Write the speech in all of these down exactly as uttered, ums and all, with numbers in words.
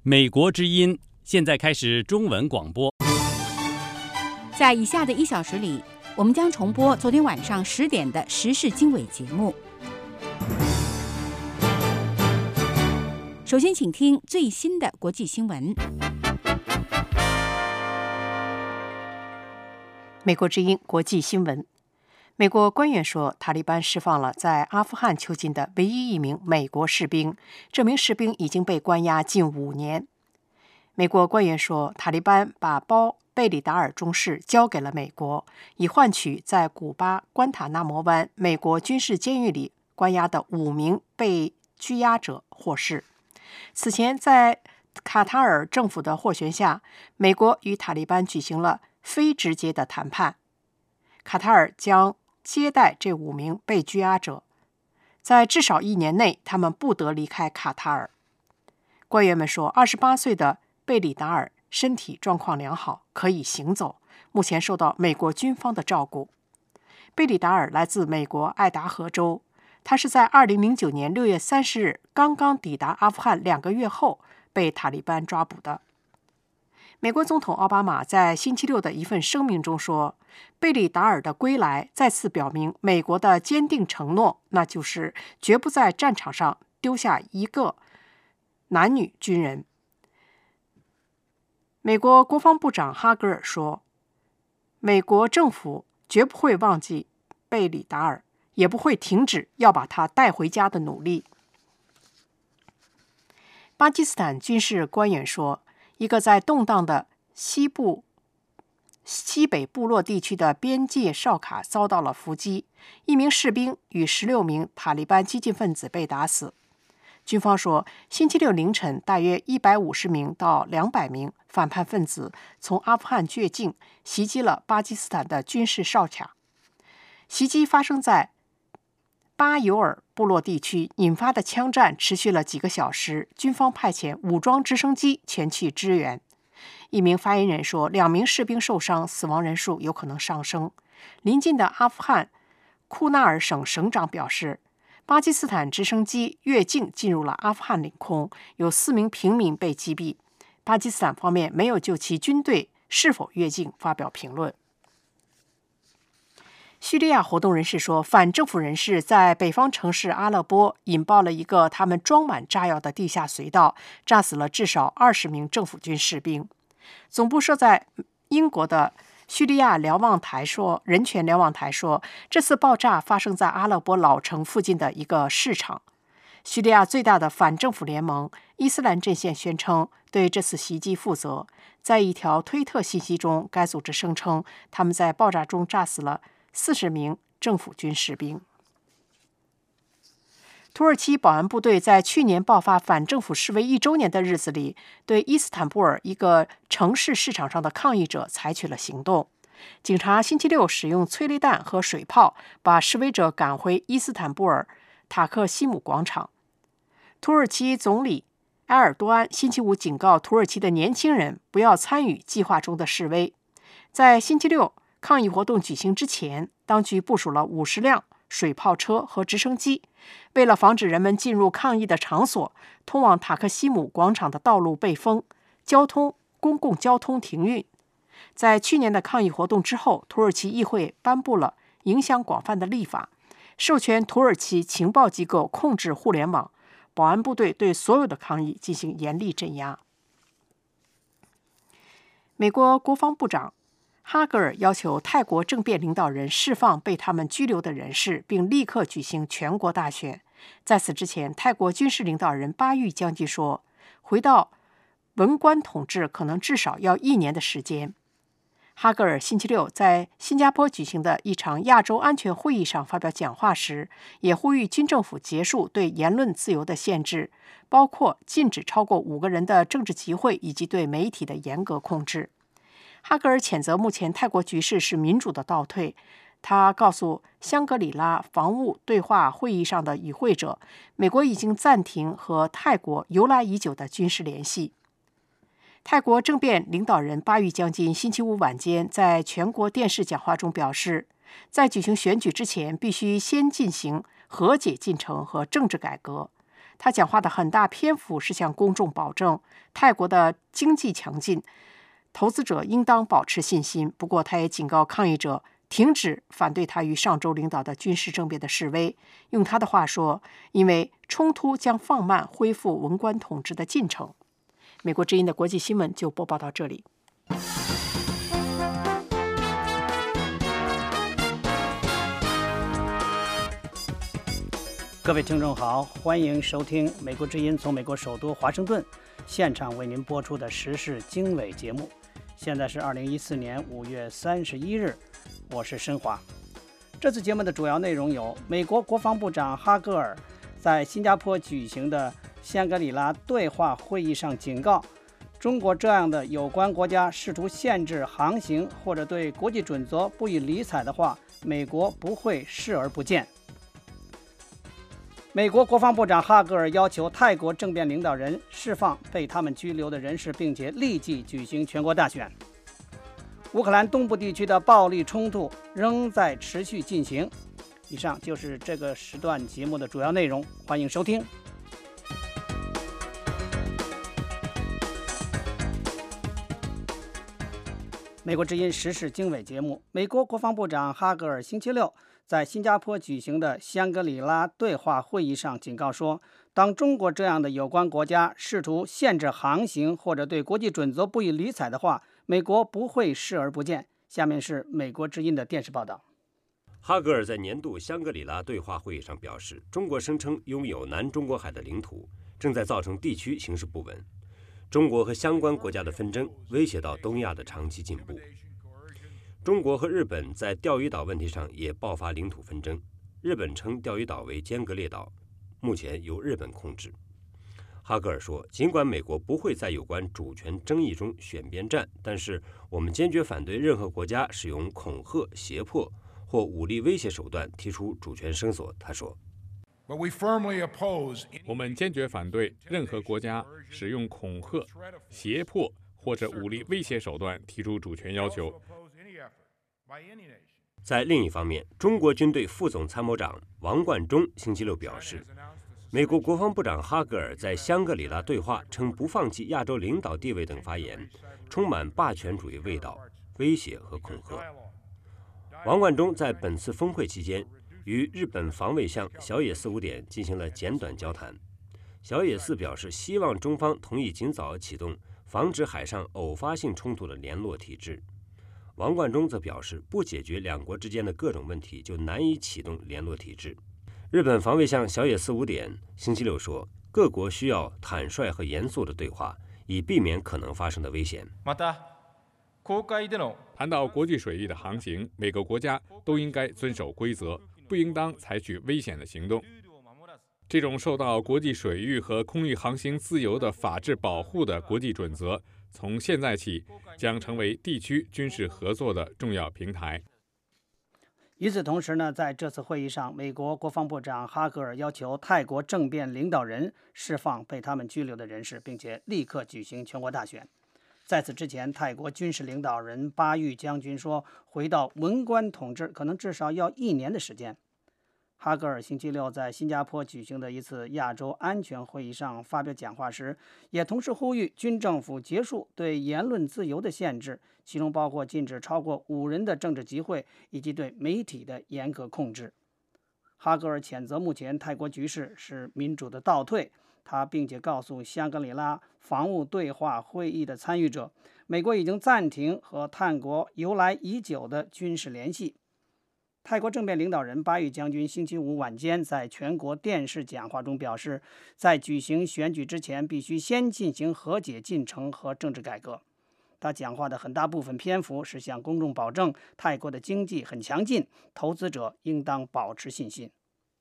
美国之音现在开始中文广播。 在以下的一小时里，我们将重播昨天晚上十点的时事经纬节目。首先，请听最新的国际新闻。 美国之音国际新闻。美国官员说，塔利班释放了在阿富汗囚禁的唯一一名美国士兵，这名士兵已经被关押近五年。美国官员说，塔利班把包贝里达尔中士交给了美国，以换取在古巴关塔那摩湾美国军事监狱里关押的五名被拘押者获释。此前，在卡塔尔政府的斡旋下，美国与塔利班举行了非直接的谈判。卡塔尔将接待这五名被拘押者，在至少一年内，他们不得离开卡塔尔。官员们说，二十八岁的贝里达尔身体状况良好，可以行走，目前受到美国军方的照顾。贝里达尔来自美国爱达荷州，他是在二零零九年六月三十日刚刚抵达阿富汗两个月后被塔利班抓捕的。美国总统奥巴马在星期六的一份声明中说，贝里达尔的归来再次表明美国的坚定承诺，那就是绝不在战场上丢下一个男女军人。美国国防部长哈格尔说，美国政府绝不会忘记贝里达尔，也不会停止要把他带回家的努力。巴基斯坦军事官员说，一个在动荡的西部西北部落地区的边界哨卡遭到了伏击，一名士兵与十六名塔利班激进分子被打死。军方说，星期六凌晨，大约一百五十名到两百名反叛分子从阿富汗越境，袭击了巴基斯坦的军事哨卡。袭击发生在巴尤尔部落地区，引发的枪战持续了几个小时，军方派遣武装直升机前去支援。一名发言人说，两名士兵受伤，死亡人数有可能上升。邻近的阿富汗库纳尔省省长表示，巴基斯坦直升机越境进入了阿富汗领空，有四名平民被击毙。巴基斯坦方面没有就其军队是否越境发表评论。叙利亚活动人士说，反政府人士在北方城市阿勒颇引爆了一个他们装满炸药的地下隧道，炸死了至少二十名政府军士兵。总部设在英国的叙利亚瞭望台说，人权瞭望台说，这次爆炸发生在阿勒颇老城附近的一个市场。叙利亚最大的反政府联盟伊斯兰阵线宣称对这次袭击负责。在一条推特信息中，该组织声称他们在爆炸中炸死了四十名政府军士兵。土耳其保安部队在去年爆发反政府示威一周年的日子里，对伊斯坦布尔一个城市市场上的抗议者采取了行动。警察星期六使用催泪弹和水炮，把示威者赶回伊斯坦布尔塔克西姆广场。土耳其总理埃尔多安星期五警告土耳其的年轻人不要参与计划中的示威。在星期六抗议活动举行之前，当局部署了五十辆水炮车和直升机，为了防止人们进入抗议的场所，通往塔克西姆广场的道路被封，交通公共交通停运。在去年的抗议活动之后，土耳其议会颁布了影响广泛的立法，授权土耳其情报机构控制互联网，保安部队对所有的抗议进行严厉镇压。美国国防部长哈格尔要求泰国政变领导人释放被他们拘留的人士，并立刻举行全国大选。在此之前，泰国军事领导人巴育将军说，回到文官统治可能至少要一年的时间。哈格尔星期六在新加坡举行的一场亚洲安全会议上发表讲话时，也呼吁军政府结束对言论自由的限制，包括禁止超过五个人的政治集会以及对媒体的严格控制。哈格尔谴责目前泰国局势是民主的倒退。他告诉香格里拉防务对话会议上的与会者，美国已经暂停和泰国由来已久的军事联系。泰国政变领导人巴育将军星期五晚间在全国电视讲话中表示，在举行选举之前，必须先进行和解进程和政治改革。 他讲话的很大篇幅是向公众保证泰国的经济强劲，投资者应当保持信心。不过，他也警告抗议者停止反对他与上周领导的军事政变的示威。用他的话说，因为冲突将放慢恢复文官统治的进程。美国之音的国际新闻就播报到这里。 各位听众好，欢迎收听美国之音从美国首都华盛顿现场为您播出的时事经纬节目。现在是二零一四年五月三十一日，我是申华。这次节目的主要内容有：美国国防部长哈戈尔在新加坡举行的香格里拉对话会议上警告，中国这样的有关国家试图限制航行或者对国际准则不予理睬的话，美国不会视而不见。美国国防部长哈戈尔要求泰国政变领导人释放被他们拘留的人士，并且立即举行全国大选。乌克兰东部地区的暴力冲突仍在持续进行。以上就是这个时段节目的主要内容，欢迎收听。美国之音时事经纬节目，美国国防部长哈戈尔星期六在新加坡举行的香格里拉对话会议上警告说，当中国这样的有关国家试图限制航行或者对国际准则不予理睬的话，美国不会视而不见。下面是美国之音的电视报道。 哈戈尔在年度香格里拉对话会议上表示，中国声称拥有南中国海的领土，正在造成地区形势不稳。中国和相关国家的纷争威胁到东亚的长期进步。中国和日本在钓鱼岛问题上也爆发领土纷争，日本称钓鱼岛为尖阁列岛，目前由日本控制。哈戈尔说，尽管美国不会在有关主权争议中选边站，但是我们坚决反对任何国家使用恐吓、胁迫或武力威胁手段提出主权声索。他说， 我们坚决反对任何国家使用恐吓、胁迫或者武力威胁手段提出主权要求。 在另一方面，中国军队副总参谋长王冠中星期六表示，美国国防部长哈戈尔在香格里拉对话称不放弃亚洲领导地位等发言，充满霸权主义味道、威胁和恐吓。王冠中在本次峰会期间与日本防卫相小野四五点进行了简短交谈。小野四表示，希望中方同意尽早启动防止海上偶发性冲突的联络体制。王冠中则表示，不解决两国之间的各种问题，就难以启动联络体制。日本防卫相小野四五点星期六说，各国需要坦率和严肃的对话，以避免可能发生的危险。 谈到国际水域的航行，每个国家都应该遵守规则，不应当采取危险的行动。这种受到国际水域和空域航行自由的法治保护的国际准则，从现在起将成为地区军事合作的重要平台。 与此同时呢，在这次会议上，美国国防部长哈戈尔要求泰国政变领导人释放被他们拘留的人士，并且立刻举行全国大选。在此之前，泰国军事领导人巴育将军说，回到文官统治可能至少要一年的时间。哈戈尔星期六在新加坡举行的一次亚洲安全会议上发表讲话时，也同时呼吁军政府结束对言论自由的限制，其中包括禁止超过五人的政治集会以及对媒体的严格控制。哈戈尔谴责目前泰国局势是民主的倒退，他并且告诉香格里拉防务对话会议的参与者，美国已经暂停和泰国由来已久的军事联系。泰国政变领导人巴育将军星期五晚间在全国电视讲话中表示，在举行选举之前必须先进行和解进程和政治改革。他讲话的很大部分篇幅是向公众保证泰国的经济很强劲，投资者应当保持信心。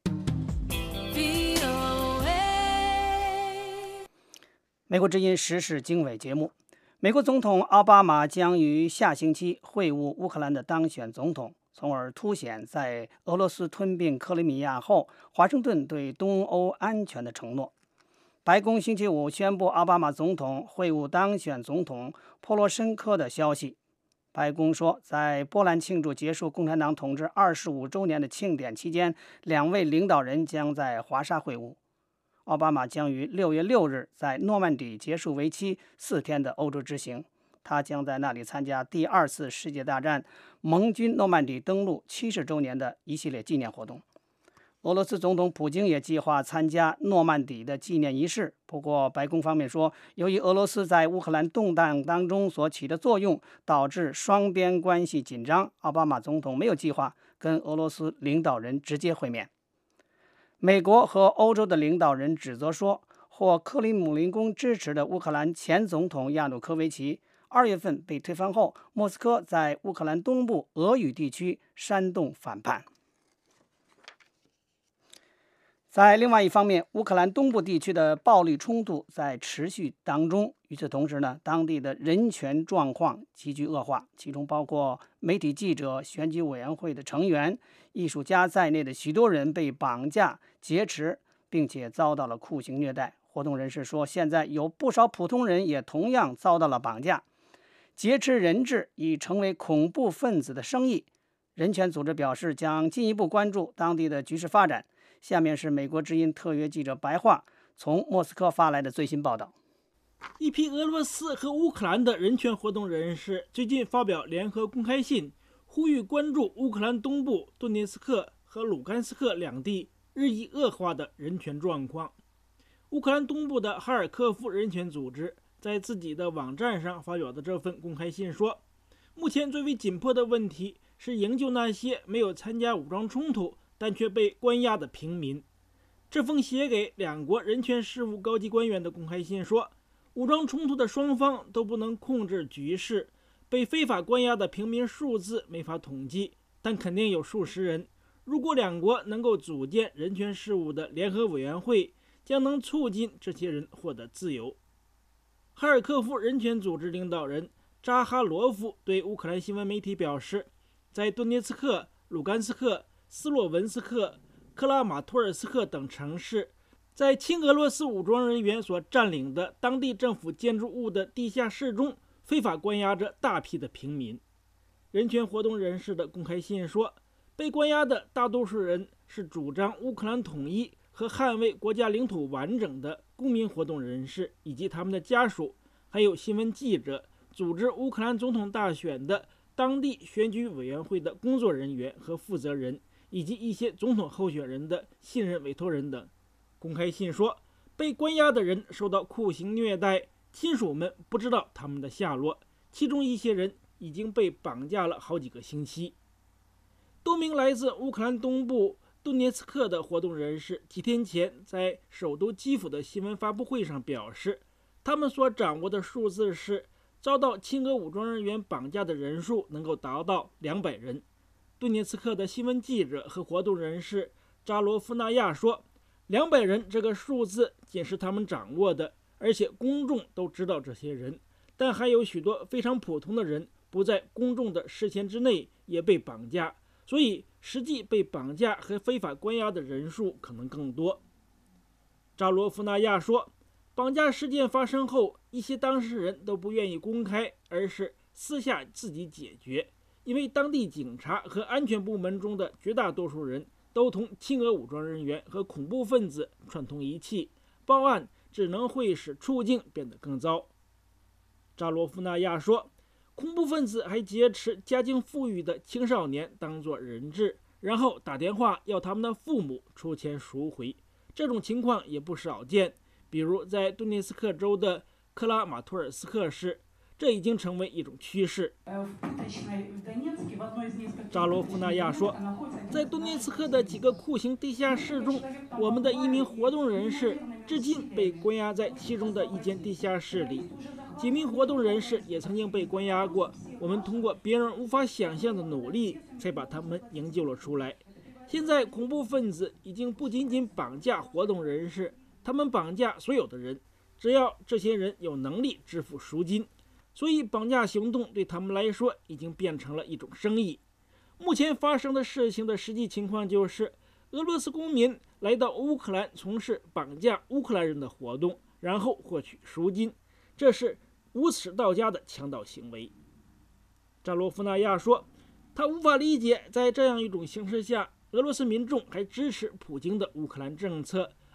美国之音时事经纬节目，美国总统奥巴马将于下星期会晤乌克兰的当选总统，从而凸显在俄罗斯吞并克里米亚后，华盛顿对东欧安全的承诺。白宫星期五宣布奥巴马总统会晤当选总统波罗申科的消息。白宫说，在波兰庆祝结束共产党统治二十五周年的庆典期间，两位领导人将在华沙会晤。 奥巴马将于六月六日在诺曼底结束为期四天的欧洲之行，他将在那里参加第二次世界大战盟军诺曼底登陆七十周年的一系列纪念活动。俄罗斯总统普京也计划参加诺曼底的纪念仪式，不过白宫方面说，由于俄罗斯在乌克兰动荡当中所起的作用，导致双边关系紧张，奥巴马总统没有计划跟俄罗斯领导人直接会面。美国和欧洲的领导人指责说，获克里姆林宫支持的乌克兰前总统亚努科维奇二月份被推翻后，莫斯科在乌克兰东部俄语地区煽动反叛。在另外一方面，乌克兰东部地区的暴力冲突在持续当中。与此同时呢，当地的人权状况急剧恶化，其中包括媒体记者、选举委员会的成员、艺术家在内的许多人被绑架、劫持，并且遭到了酷刑虐待。活动人士说，现在有不少普通人也同样遭到了绑架。劫持人质已成为恐怖分子的生意。人权组织表示，将进一步关注当地的局势发展。下面是美国之音特约记者白桦从莫斯科发来的最新报道。 一批俄罗斯和乌克兰的人权活动人士最近发表联合公开信，呼吁关注乌克兰东部顿涅茨克和卢甘斯克两地日益恶化的人权状况。乌克兰东部的哈尔科夫人权组织在自己的网站上发表的这份公开信说，目前最为紧迫的问题是营救那些没有参加武装冲突但却被关押的平民。这封写给两国人权事务高级官员的公开信说，武装冲突的双方都不能控制局势，被非法关押的平民数字没法统计，但肯定有数十人。如果两国能够组建人权事务的联合委员会，将能促进这些人获得自由。哈尔科夫人权组织领导人扎哈罗夫对乌克兰新闻媒体表示，在顿涅茨克、卢甘斯克、斯洛文斯克、克拉马托尔斯克等城市，在亲俄罗斯武装人员所占领的当地政府建筑物的地下室中，非法关押着大批的平民。人权活动人士的公开信说，被关押的大多数人是主张乌克兰统一和捍卫国家领土完整的公民活动人士以及他们的家属，还有新闻记者、组织乌克兰总统大选的当地选举委员会的工作人员和负责人，以及一些总统候选人的信任委托人等。公开信说，被关押的人受到酷刑虐待，亲属们不知道他们的下落，其中一些人已经被绑架了好几个星期。多名来自乌克兰东部顿涅茨克的活动人士几天前在首都基辅的新闻发布会上表示，他们所掌握的数字是遭到亲俄武装人员绑架的人数能够达到两百人。顿涅茨克的新闻记者和活动人士扎罗夫纳亚说，两百人这个数字仅是他们掌握的，而且公众都知道这些人，但还有许多非常普通的人不在公众的视线之内也被绑架，所以实际被绑架和非法关押的人数可能更多。扎罗夫纳亚说，绑架事件发生后，一些当事人都不愿意公开，而是私下自己解决，因为当地警察和安全部门中的绝大多数人都同亲俄武装人员和恐怖分子串通一气，报案只能会使处境变得更糟。扎罗夫纳亚说，恐怖分子还劫持家境富裕的青少年当作人质，然后打电话要他们的父母出钱赎回。这种情况也不少见，比如在顿涅茨克州的克拉马托尔斯克市，这已经成为一种趋势。扎罗夫纳亚说，在顿涅茨克的几个酷刑地下室中，我们的一名活动人士至今被关押在其中的一间地下室里。几名活动人士也曾经被关押过，我们通过别人无法想象的努力才把他们营救了出来。现在恐怖分子已经不仅仅绑架活动人士，他们绑架所有的人，只要这些人有能力支付赎金。所以绑架行动对他们来说已经变成了一种生意。目前发生的事情的实际情况就是，俄罗斯公民来到乌克兰从事绑架乌克兰人的活动，然后获取赎金，这是无耻到家的强盗行为。扎罗夫纳亚说，他无法理解在这样一种形势下，俄罗斯民众还支持普京的乌克兰政策，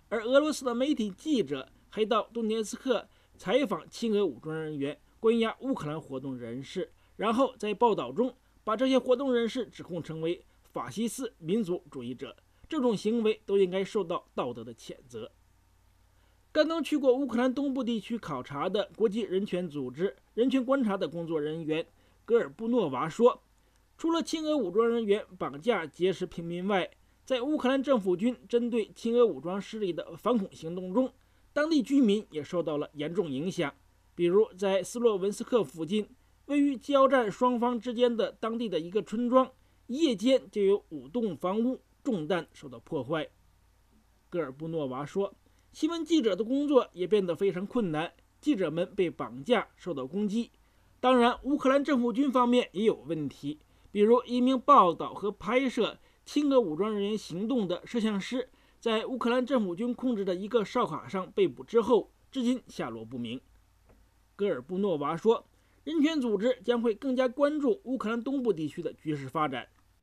而俄罗斯的媒体记者还到顿涅茨克采访亲俄武装人员，关押乌克兰活动人士，然后在报道中把这些活动人士指控成为法西斯民族主义者，这种行为都应该受到道德的谴责。刚刚去过乌克兰东部地区考察的国际人权组织人权观察的工作人员戈尔布诺娃说，除了亲俄武装人员绑架劫持平民外，在乌克兰政府军针对亲俄武装势力的反恐行动中，当地居民也受到了严重影响。比如在斯洛文斯克附近，位于交战双方之间的当地的一个村庄，夜间就有五栋房屋中弹受到破坏。戈尔布诺娃说，新闻记者的工作也变得非常困难，记者们被绑架，受到攻击。当然，乌克兰政府军方面也有问题，比如一名报道和拍摄亲俄武装人员行动的摄像师，在乌克兰政府军控制的一个烧烤上被捕之后，至今下落不明。戈尔布诺娃说，人权组织将会更加关注乌克兰东部地区的局势发展。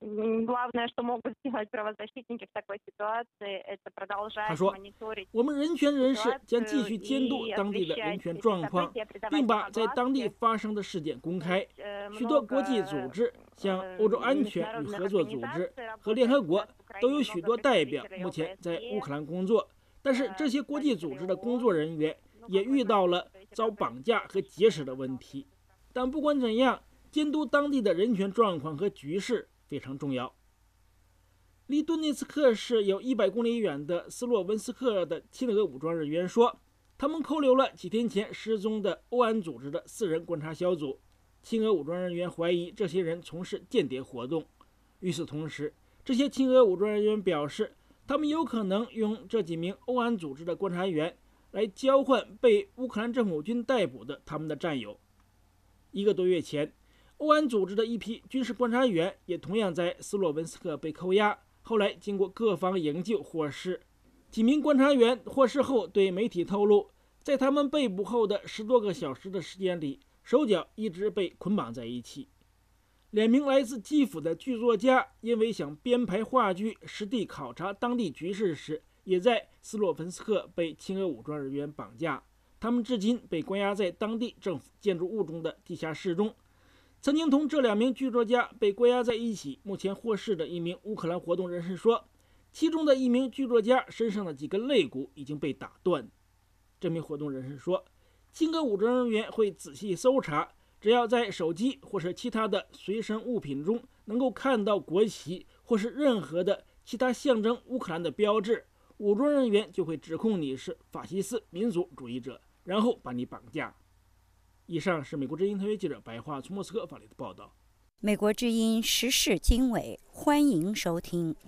他说，我们人权人士将继续监督当地的人权状况，并把在当地发生的事件公开。许多国际组织，像欧洲安全与合作组织和联合国，都有许多代表目前在乌克兰工作，但是这些国际组织的工作人员也遇到了遭绑架和劫持的问题。但不管怎样，监督当地的人权状况和局势非常重要。离顿涅茨克市有一百公里远的斯洛文斯克的亲俄武装人员说，他们扣留了几天前失踪的欧安组织的四人观察小组。亲俄武装人员怀疑这些人从事间谍活动。与此同时，这些亲俄武装人员表示，他们有可能用这几名欧安组织的观察员来交换被乌克兰政府军逮捕的他们的战友。一个多月前，欧安组织的一批军事观察员也同样在斯洛文斯克被扣押，后来经过各方营救获释。几名观察员获释后对媒体透露，在他们被捕后的十多个小时的时间里，手脚一直被捆绑在一起。两名来自基辅的剧作家因为想编排话剧、实地考察当地局势时，也在斯洛文斯克被亲俄武装人员绑架。他们至今被关押在当地政府建筑物中的地下室中。曾经同这两名剧作家被关押在一起，目前获释的一名乌克兰活动人士说，其中的一名剧作家身上的几根肋骨已经被打断。这名活动人士说，亲俄武装人员会仔细搜查，只要在手机或是其他的随身物品中能够看到国旗或是任何的其他象征乌克兰的标志，武装人员就会指控你是法西斯民族主义者，然后把你绑架。以上是美国之音特约记者白桦从莫斯科发来的报道。 美国之音时事经纬，欢迎收听。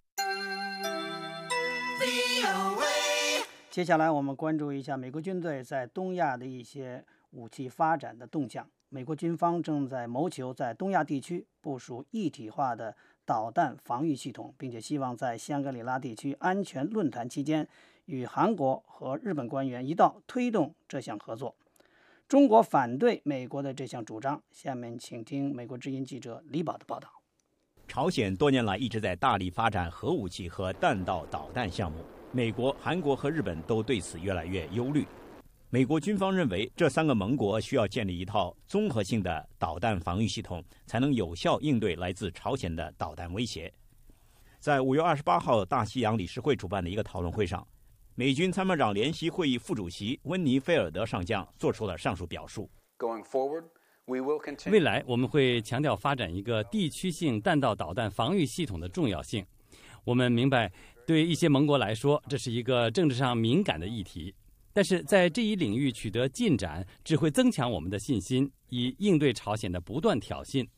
接下来我们关注一下美国军队在东亚的一些武器发展的动向。美国军方正在谋求在东亚地区部署一体化的导弹防御系统，并且希望在香格里拉地区安全论坛期间与韩国和日本官员一道推动这项合作。中国反对美国的这项主张。下面请听美国之音记者李宝的报道。 朝鲜多年来一直在大力发展核武器和弹道导弹项目，美国、韩国和日本都对此越来越忧虑。美国军方认为，这三个盟国需要建立一套综合性的导弹防御系统，才能有效应对来自朝鲜的导弹威胁。在五月二十八号大西洋理事会主办的一个讨论会上，美军参谋长联席会议副主席温尼菲尔德上将做出了上述表述。 未来我们会强调发展一个地区性弹道导弹防御系统的重要性。我们明白，对一些盟国来说，这是一个政治上敏感的议题，但是在这一领域取得进展，只会增强我们的信心，以应对朝鲜的不断挑衅。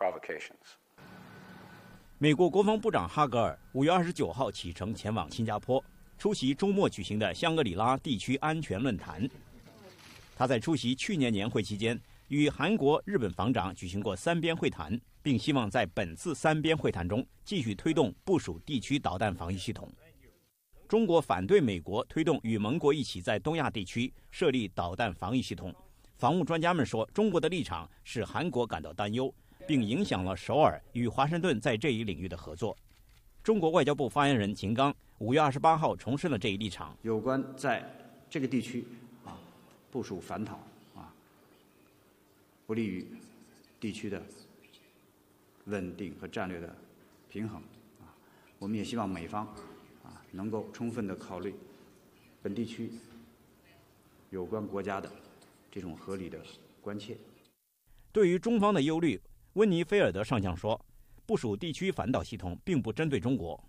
美国国防部长哈格尔五月二十九号启程前往新加坡，出席周末举行的香格里拉地区安全论坛。他在出席去年年会期间，与韩国、日本防长举行过三边会谈，并希望在本次三边会谈中继续推动部署地区导弹防御系统。中国反对美国推动与盟国一起在东亚地区设立导弹防御系统。防务专家们说，中国的立场使韩国感到担忧，并影响了首尔与华盛顿在这一领域的合作。 中国外交部发言人秦刚五月二十八号重申了这一立场。 有关在这个地区啊部署反讨啊，不利于地区的稳定和战略的平衡啊，我们也希望美方啊能够充分的考虑本地区有关国家的这种合理的关切。 对于中方的忧虑，温尼菲尔德上将说，部署地区反导系统并不针对中国。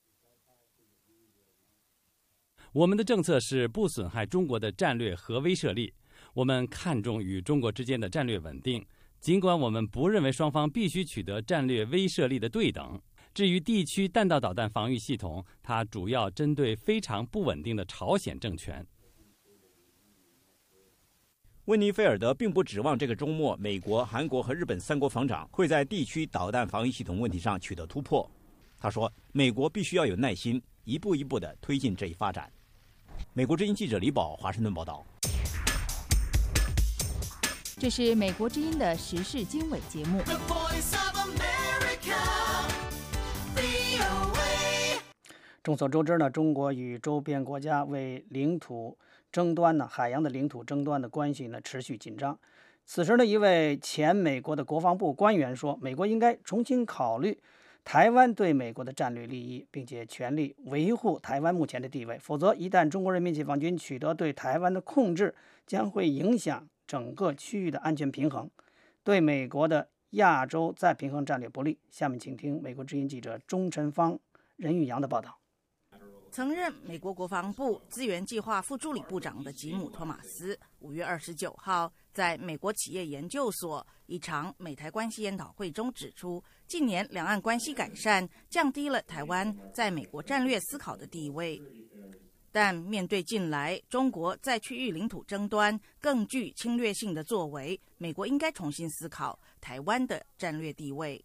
我们的政策是不损害中国的战略核威慑力，我们看重与中国之间的战略稳定，尽管我们不认为双方必须取得战略威慑力的对等。至于地区弹道导弹防御系统，它主要针对非常不稳定的朝鲜政权。 温尼菲尔德并不指望这个周末美国、韩国和日本三国防长会在地区导弹防御系统问题上取得突破。他说，美国必须要有耐心，一步一步地推进这一发展。美国之音记者李宝华盛顿报道。 这是美国之音的时事经纬节目。 众所周知呢，中国与周边国家为领土争端呢，海洋的领土争端的关系呢持续紧张。此时呢，一位前美国的国防部官员说，美国应该重新考虑台湾对美国的战略利益，并且全力维护台湾目前的地位，否则一旦中国人民解放军取得对台湾的控制，将会影响整个区域的安全平衡，对美国的亚洲再平衡战略不利。下面请听美国之音记者钟晨芳、任玉阳的报道。 曾任美国国防部资源计划副助理部长的吉姆·托马斯，五月二十九号在美国企业研究所一场美台关系研讨会中指出，近年两岸关系改善，降低了台湾在美国战略思考的地位。但面对近来中国在区域领土争端更具侵略性的作为，美国应该重新思考台湾的战略地位。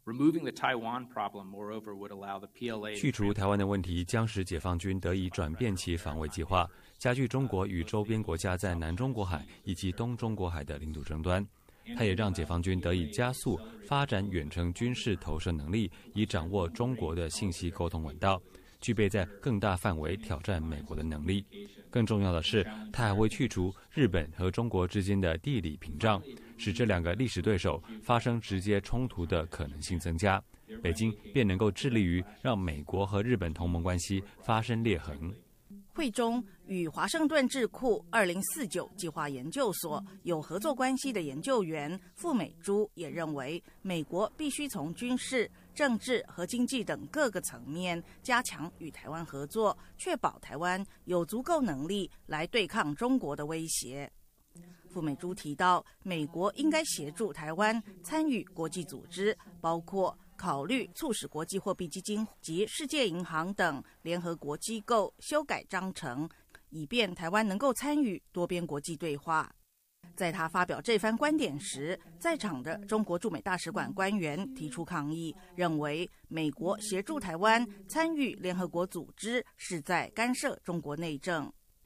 去除台湾的问题将使解放军得以转变其防卫计划，加剧中国与周边国家在南中国海以及东中国海的领土争端。它也让解放军得以加速发展远程军事投射能力，以掌握中国的信息沟通管道，具备在更大范围挑战美国的能力。更重要的是，它还会去除日本和中国之间的地理屏障，使这两个历史对手发生直接冲突的可能性增加。北京便能够致力于让美国和日本同盟关系发生裂痕。 会中与华盛顿智库二零四九计划研究所有合作关系的研究员傅美珠也认为，美国必须从军事、政治和经济等各个层面加强与台湾合作，确保台湾有足够能力来对抗中国的威胁。傅美珠提到，美国应该协助台湾参与国际组织，包括考虑促使国际货币基金及世界银行等联合国机构修改章程，以便台湾能够参与多边国际对话。在他发表这番观点时，在场的中国驻美大使馆官员提出抗议，认为美国协助台湾参与联合国组织是在干涉中国内政。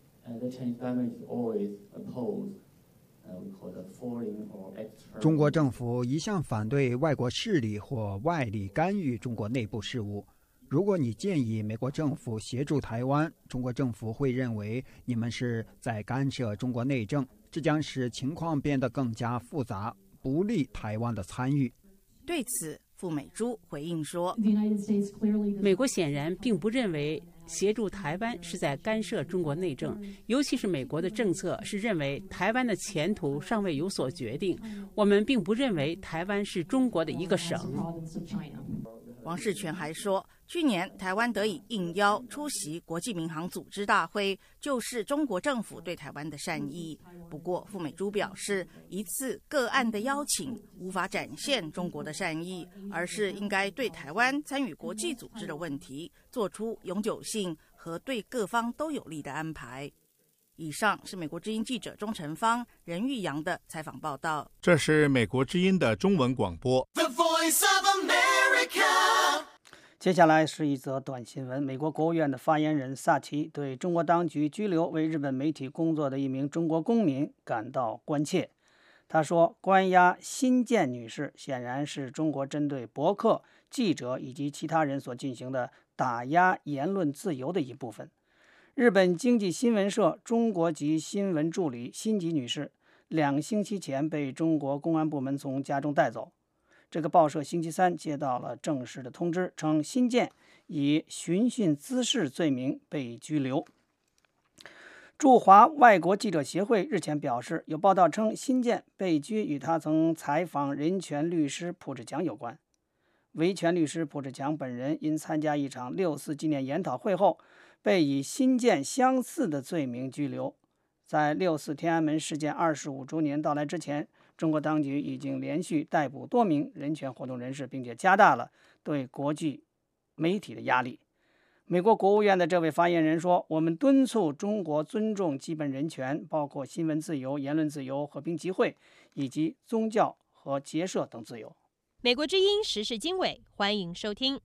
中国政府一向反对外国势力或外力干预中国内部事务。如果你建议美国政府协助台湾，中国政府会认为你们是在干涉中国内政，这将使情况变得更加复杂，不利台湾的参与。 对此，傅美珠回应说， 美国显然并不认为协助台湾是在干涉中国内政，尤其是美国的政策是认为台湾的前途尚未有所决定。我们并不认为台湾是中国的一个省。 王世全还说，去年台湾得以应邀出席国际民航组织大会，就是中国政府对台湾的善意。不过，傅美珠表示，一次个案的邀请无法展现中国的善意，而是应该对台湾参与国际组织的问题做出永久性和对各方都有利的安排。以上是美国之音记者钟晨芳、任玉阳的采访报道。 这是美国之音的中文广播。The Voice of America。接下来是一则短新闻。美国国务院的发言人萨奇对中国当局拘留为日本媒体工作的一名中国公民感到关切。 他说，关押辛健女士显然是中国针对博客、记者以及其他人所进行的打压言论自由的一部分。日本经济新闻社中国籍新闻助理辛吉女士两星期前被中国公安部门从家中带走。这个报社星期三接到了正式的通知，称辛健以寻衅滋事罪名被拘留。驻华外国记者协会日前表示，有报道称辛健被拘与他曾采访人权律师朴志强有关。维权律师朴志强本人因参加一场六四纪念研讨会后，被以辛健相似的罪名拘留。在六四天安门事件二十五周年到来之前，中国当局已经连续逮捕多名人权活动人士，并且加大了对国际媒体的压力。美国国务院的这位发言人说，我们敦促中国尊重基本人权，包括新闻自由、言论自由、和平集会以及宗教和结社等自由。 美国之音时事经纬，欢迎收听。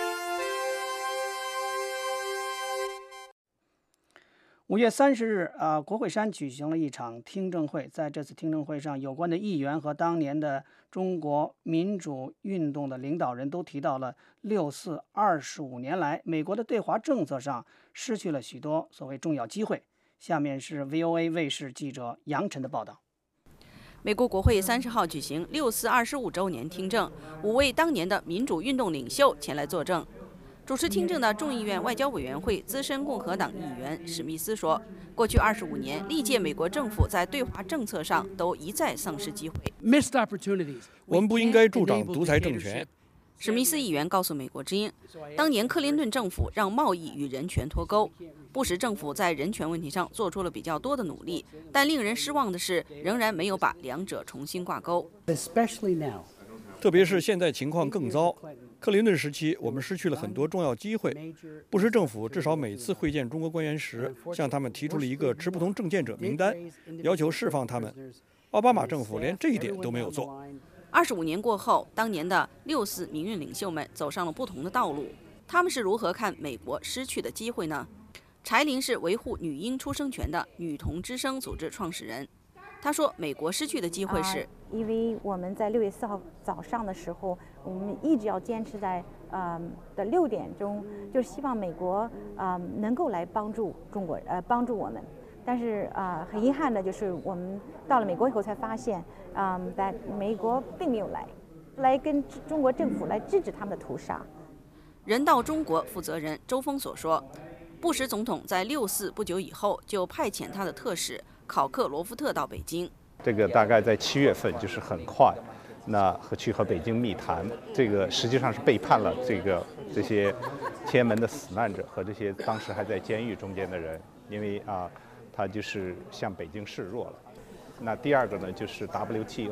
五月三十日，啊、呃，国会山举行了一场听证会。在这次听证会上，有关的议员和当年的中国民主运动的领导人都提到了六四二十五年来，美国的对华政策上失去了许多所谓重要机会。下面是 V O A 卫视记者杨晨的报道。 美国国会三十号举行六四二十五周年听证，五位当年的民主运动领袖前来作证。主持听证的众议院外交委员会资深共和党议员史密斯说，过去二十五年，历届美国政府在对华政策上都一再丧失机会。 我们不应该助长独裁政权。 史密斯议员告诉美国之音，当年克林顿政府让贸易与人权脱钩，布什政府在人权问题上做出了比较多的努力，但令人失望的是，仍然没有把两者重新挂钩。 特别是现在情况更糟。克林顿时期，我们失去了很多重要机会。布什政府至少每次会见中国官员时，向他们提出了一个持不同政见者名单，要求释放他们。奥巴马政府连这一点都没有做。 二十五年过后，当年的六四民运领袖们走上了不同的道路。他们是如何看美国失去的机会呢？柴玲是维护女婴出生权的女童之声组织创始人。他说，美国失去的机会是、啊、 因为我们在六月四号早上的时候，我们一直要坚持在呃的六点钟，就是希望美国呃能够来帮助中国呃帮助我们。但是啊、呃，很遗憾的就是我们到了美国以后才发现，嗯、呃，但美国并没有来来跟中国政府来制止他们的屠杀。 人道中国负责人周峰所说，布什总统在六四不久以后就派遣他的特使考克罗夫特到北京。 这个大概在七月份，就是很快，那和去和北京密谈，这个实际上是背叛了这个这些天安门的死难者和这些当时还在监狱中间的人，因为啊，他就是向北京示弱了。那第二个呢，就是 W T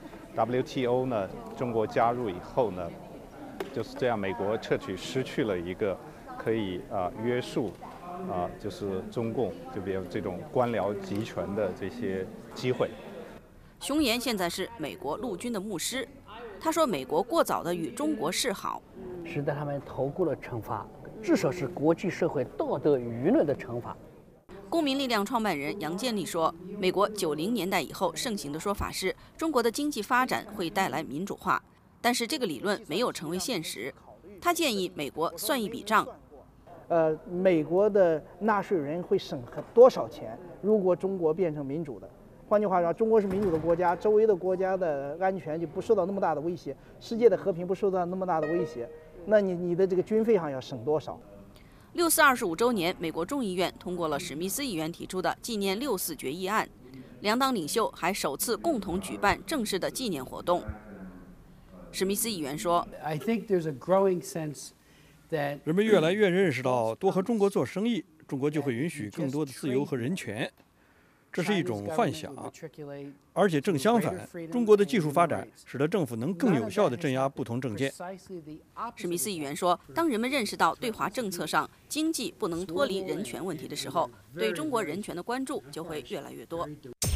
O，W T O 呢，中国加入以后呢，就是这样，美国彻底失去了一个可以啊约束。啊，就是中共这边这种官僚集权的这些机会。 熊岩现在是美国陆军的牧师，他说美国过早的与中国示好， 使得他们逃过了惩罚，至少是国际社会道德舆论的惩罚。 公民力量创办人杨建立说，美国九零年代以后盛行的说法是中国的经济发展会带来民主化，但是这个理论没有成为现实。他建议美国算一笔账。 呃，美国的纳税人会省多少钱？如果中国变成民主的，换句话说，中国是民主的国家，周围的国家的安全就不受到那么大的威胁，世界的和平不受到那么大的威胁，那你你的这个军费上要省多少？ 六四二十五周年，美国众议院通过了史密斯议员提出的纪念六四决议案，两党领袖还首次共同举办正式的纪念活动。史密斯议员说 I think there's a growing sense 人们越来越认识到，多和中国做生意，中国就会允许更多的自由和人权。这是一种幻想，而且正相反，中国的技术发展使得政府能更有效地镇压不同政见。 史密斯议员说，当人们认识到对华政策上经济不能脱离人权问题的时候，对中国人权的关注就会越来越多。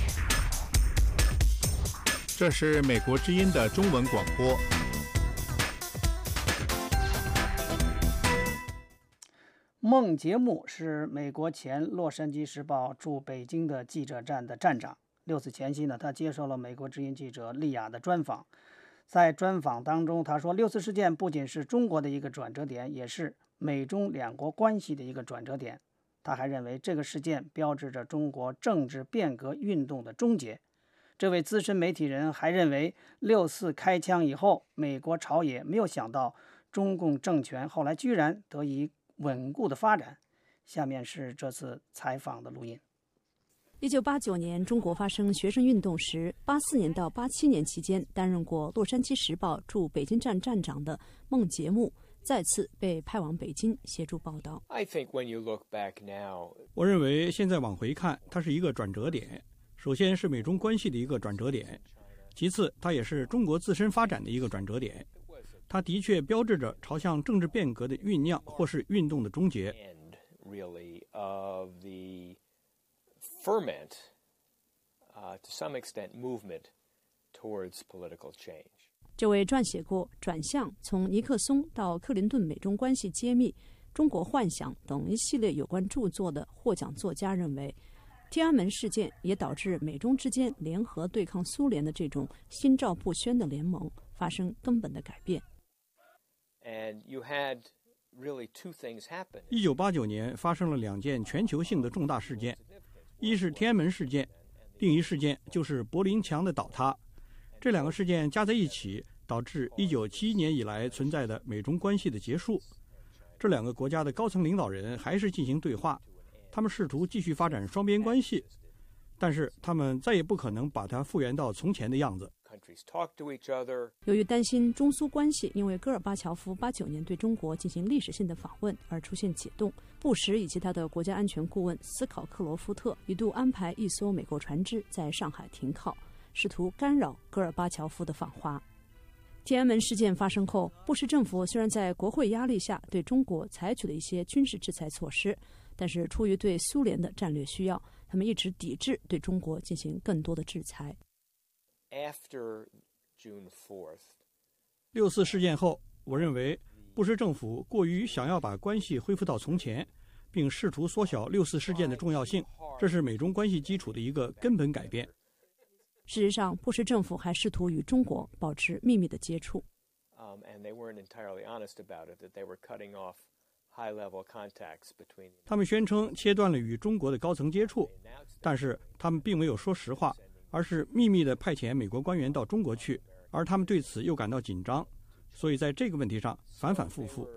这是美国之音的中文广播。 孟杰木是美国前《洛杉矶时报》驻北京的记者站的站长。 六四前夕呢，他接受了美国之音记者利亚的专访。在专访当中，他说，六四事件不仅是中国的一个转折点，也是美中两国关系的一个转折点。他还认为这个事件标志着中国政治变革运动的终结。这位资深媒体人还认为，六四开枪以后，美国朝野没有想到中共政权后来居然得以稳固的发展。下面是这次采访的录音。 一九八九年中国发生学生运动时，八四年到八七年期间担任过《洛杉矶时报》驻北京站站长的孟杰木再次被派往北京协助报道。 我认为现在往回看，它是一个转折点。首先是美中关系的一个转折点，其次它也是中国自身发展的一个转折点。它的确标志着朝向政治变革的酝酿或是运动的终结。 ferment, uh, to some extent, movement towards political change. 这位撰写过《转向：从尼克松到克林顿美中关系揭秘、中国幻想》等一系列有关著作的获奖作家认为，天安门事件也导致美中之间联合对抗苏联的这种心照不宣的联盟发生根本的改变。 And you had really two things happen. 一九八九年发生了两件全球性的重大事件。一是天安门事件，另一事件就是柏林墙的倒塌。这两个事件加在一起，导致一九七一年以来存在的美中关系的结束。这两个国家的高层领导人还是进行对话，他们试图继续发展双边关系，但是他们再也不可能把它复原到从前的样子。 由于担心中苏关系因为戈尔巴乔夫八九年对中国进行历史性的访问而出现解冻，布什以及他的国家安全顾问斯考克罗夫特一度安排一艘美国船只在上海停靠，试图干扰戈尔巴乔夫的访华。天安门事件发生后，布什政府虽然在国会压力下对中国采取了一些军事制裁措施，但是出于对苏联的战略需要，他们一直抵制对中国进行更多的制裁。 After June fourth, 六四事件后，我认为布什政府过于想要把关系恢复到从前，并试图缩小六四事件的重要性，这是美中关系基础的一个根本改变。 事实上，布什政府还试图与中国保持秘密的接触。 Um, and they weren't entirely honest about it, that they were cutting off high-level contacts between. 他们宣称切断了与中国的高层接触，但是他们并没有说实话，而是秘密地派遣美国官员到中国去，而他们对此又感到紧张，所以在这个问题上反反复复。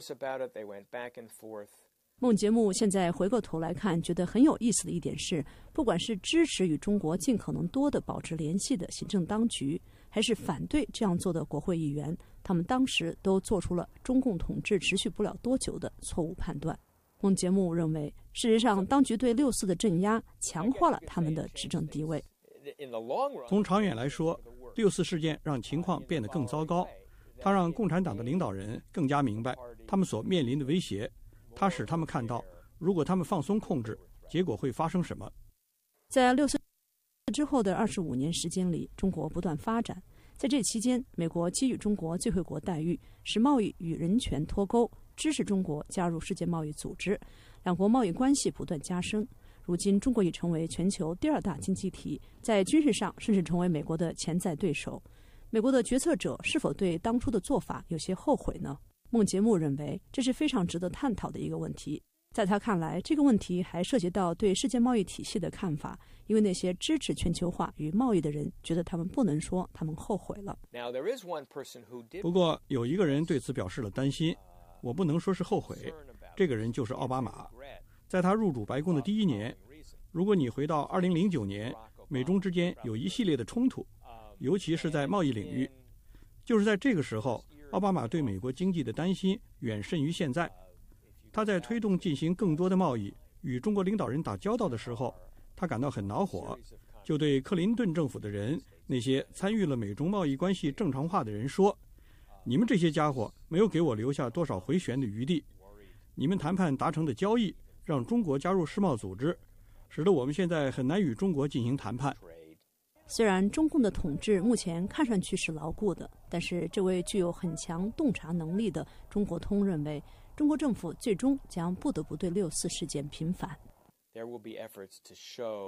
孟杰木现在回过头来看，觉得很有意思的一点是，不管是支持与中国尽可能多地保持联系的行政当局，还是反对这样做的国会议员，他们当时都做出了中共统治持续不了多久的错误判断。孟杰木认为，事实上当局对六四的镇压强化了他们的执政地位。 从长远来说，六四事件让情况变得更糟糕，它让共产党的领导人更加明白他们所面临的威胁，它使他们看到，如果他们放松控制，结果会发生什么。 在六四之后的二十五年时间里，中国不断发展。在这期间，美国给予中国最惠国待遇，使贸易与人权脱钩，支持中国加入世界贸易组织，两国贸易关系不断加深。如今，中国已成为全球第二大经济体，在军事上甚至成为美国的潜在对手。美国的决策者是否对当初的做法有些后悔呢？孟杰木认为这是非常值得探讨的一个问题。在他看来，这个问题还涉及到对世界贸易体系的看法，因为那些支持全球化与贸易的人觉得他们不能说他们后悔了。 不过，有一个人对此表示了担心，我不能说是后悔，这个人就是奥巴马。在他入主白宫的第一年，如果你回到二零零九年，美中之间有一系列的冲突，尤其是在贸易领域。就是在这个时候，奥巴马对美国经济的担心远甚于现在。他在推动进行更多的贸易，与中国领导人打交道的时候，他感到很恼火，就对克林顿政府的人，那些参与了美中贸易关系正常化的人说：“你们这些家伙没有给我留下多少回旋的余地。你们谈判达成的交易让中国加入世贸组织，使得我们现在很难与中国进行谈判。” 虽然中共的统治目前看上去是牢固的，但是这位具有很强洞察能力的中国通认为，中国政府最终将不得不对六四事件平反。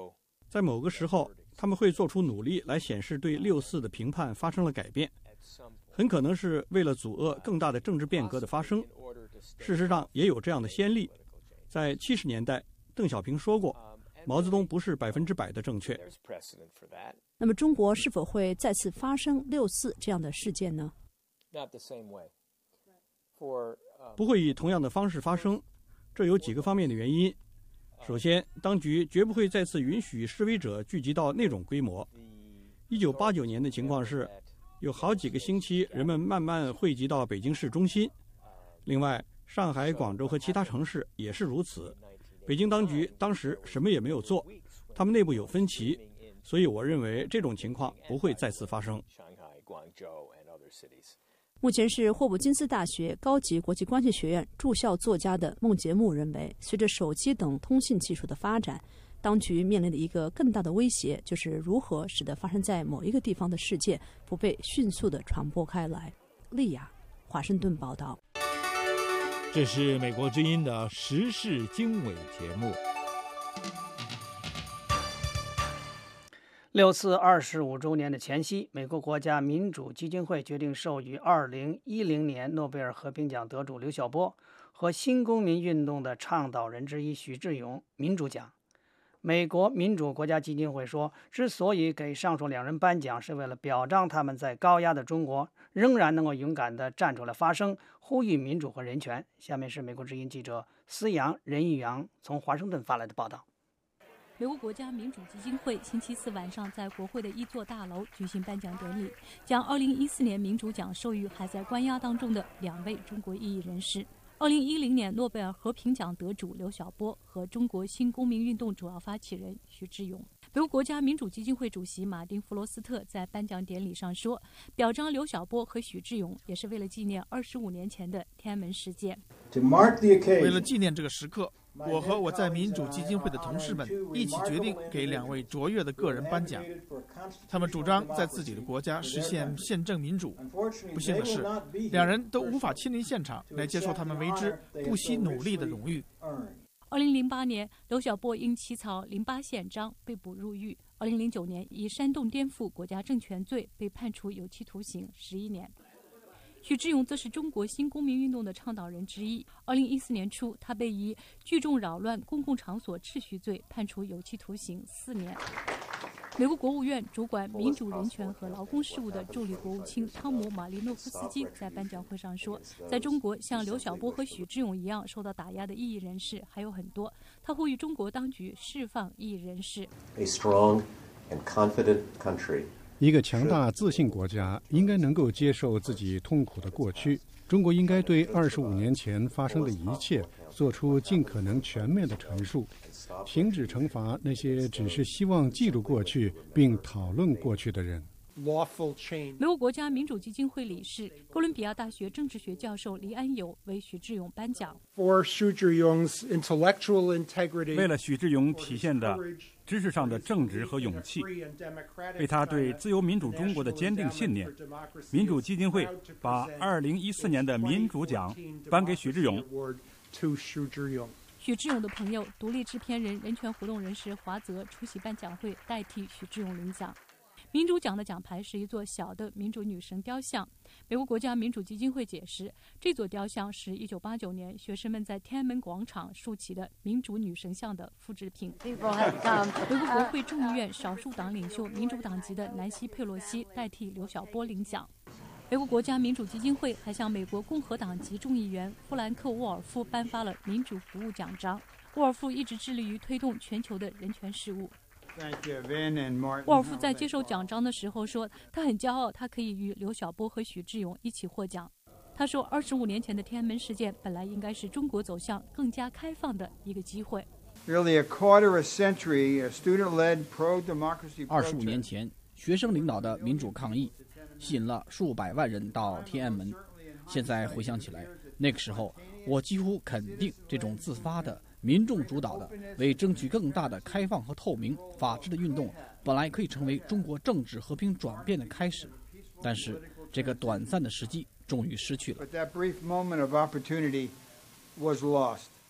在某个时候，他们会做出努力来显示对六四的评判发生了改变，很可能是为了阻遏更大的政治变革的发生。事实上，也有这样的先例。在七十年代，邓小平说过，毛泽东不是百分之百的正确。 那么，中国是否会再次发生六四这样的事件呢？ 不会以同样的方式发生，这有几个方面的原因。首先，当局绝不会再次允许示威者聚集到那种规模。一九八九年的情况是，有好几个星期，人们慢慢汇集到北京市中心。另外，上海、广州和其他城市也是如此。北京当局当时什么也没有做，他们内部有分歧，所以我认为这种情况不会再次发生。 目前是霍普金斯大学高级国际关系学院驻校作家的孟杰木认为，随着手机等通信技术的发展，当局面临的一个更大的威胁就是如何使得发生在某一个地方的事件不被迅速地传播开来。丽亚，华盛顿报道。 这是美国之音的时事经纬节目。 六四二十五周年的前夕，美国国家民主基金会决定授予二零一零年诺贝尔和平奖得主刘晓波和新公民运动的倡导人之一许志勇民主奖。美国民主国家基金会说，之所以给上述两人颁奖，是为了表彰他们在高压的中国仍然能够勇敢地站出来发声，呼吁民主和人权。下面是美国之音记者思阳、任玉阳从华盛顿发来的报道。 美国国家民主基金会星期四晚上在国会的一座大楼举行颁奖典礼，将二零一四年民主奖授予还在关押当中的两位中国异议人士。二零一零年诺贝尔和平奖得主刘晓波和中国新公民运动主要发起人许志勇。美国国家民主基金会主席马丁·弗罗斯特在颁奖典礼上说，表彰刘晓波和许志勇也是为了纪念二十五年前的天安门事件。 为了纪念这个时刻，我和我在民主基金会的同事们一起决定给两位卓越的个人颁奖。他们主张在自己的国家实现宪政民主。不幸的是，两人都无法亲临现场来接受他们为之不惜努力的荣誉。 二零零八年，刘晓波因起草《零八宪章》被捕入狱。二零零九年，以煽动颠覆国家政权罪被判处有期徒刑十一年。许志勇则是中国新公民运动的倡导人之一。二零一四年初，他被以聚众扰乱公共场所秩序罪判处有期徒刑四年。美国国务院主管民主人权和劳工事务的助理国务卿汤姆·马利诺夫斯基在颁奖会上说，在中国像刘晓波和许志勇一样受到打压的异议人士还有很多。他呼吁中国当局释放异议人士。 A strong and confident country 一个强大自信国家应该能够接受自己痛苦的过去。中国应该对二十五年前发生的一切做出尽可能全面的陈述，停止惩罚那些只是希望记录过去并讨论过去的人。 美国国家民主基金会理事、哥伦比亚大学政治学教授黎安友为许志勇颁奖。 为了许志勇体现的知识上的正直和勇气，为他对自由民主中国的坚定信念，民主基金会把二零一四年的民主奖颁给许志勇。 许志勇的朋友、独立制片人、人权活动人士华泽出席颁奖会，代替许志勇领奖。民主奖的奖牌是一座小的民主女神雕像。美国国家民主基金会解释，这座雕像是一九八九年学生们在天安门广场竖起的民主女神像的复制品。美国国会众议院少数党领袖民主党籍的南希·佩洛西代替刘晓波领奖。美国国家民主基金会还向美国共和党籍众议员弗兰克·沃尔夫颁发了民主服务奖章。沃尔夫一直致力于推动全球的人权事务。沃尔夫在接受奖章的时候说，他很骄傲，他可以与刘晓波和许志勇一起获奖。他说，二十五年前的天安门事件本来应该是中国走向更加开放的一个机会。 二十五年前，学生领导的民主抗议吸引了数百万人到天安门。现在回想起来，那个时候我几乎肯定，这种自发的民众主导的为争取更大的开放和透明、法治的运动，本来可以成为中国政治和平转变的开始，但是这个短暂的时机终于失去了。